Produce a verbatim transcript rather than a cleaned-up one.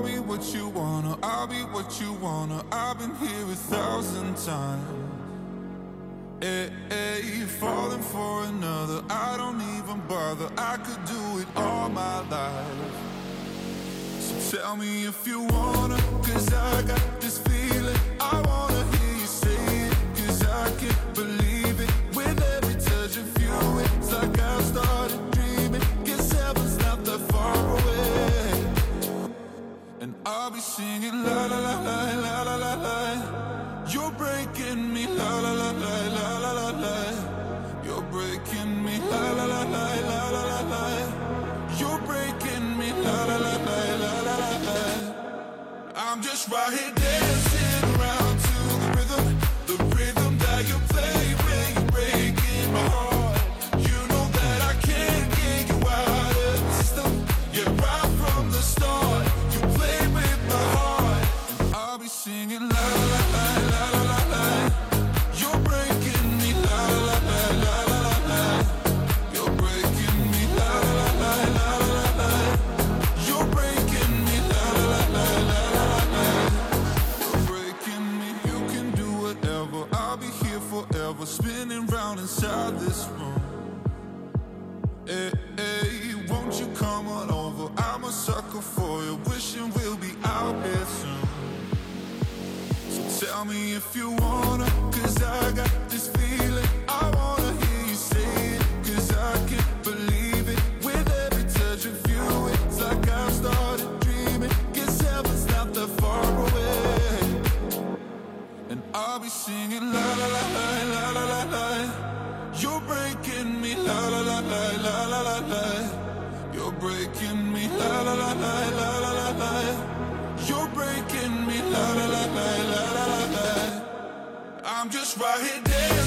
Call me what you wanna, I'll be what you wanna. I've been here a thousand times. Hey, hey, falling for another, I don't even bother. I could do it all my life. So tell me if you wanna, cause I got this feeling. I wanna hear you say it, cause I can't believe it. With every touch of you, it's like I've started dreaming. Guess heaven's not that far away. And I'll be singing la la la la la la la la. You're breaking me la la la la la la la la. You're breaking me la la la la la la la la. You're breaking me la la la la la la la la. I'm just right here dancing around to the rhythm, the rhythm that you play when you're breaking my heart. You know that I can't get you out of the system. Yeah, right from the start, you play with my heart. And I'll be singing la la la la la la la. You're breaking me la la la la la la la. You're breaking me la la la la la la la. You're breaking me la la la la la la la. You're breaking me. You can do whatever. I'll be here forever, spinning round inside this room. Hey, hey, won't you come on over? I'm a sucker for you, wishing we'll be out here soon. So tell me if you wanna, cause I got this feeling. I wanna hear you say it, cause I can't believe it. With every touch of you, it's like I've started dreaming. Guess heaven's not that far away. And I'll be singing la la la la la la la la. You're breaking me la la la la la la la la. You're breaking me la la la la la la la la. You're breaking me la la la la la la la la. I'm just right here dancing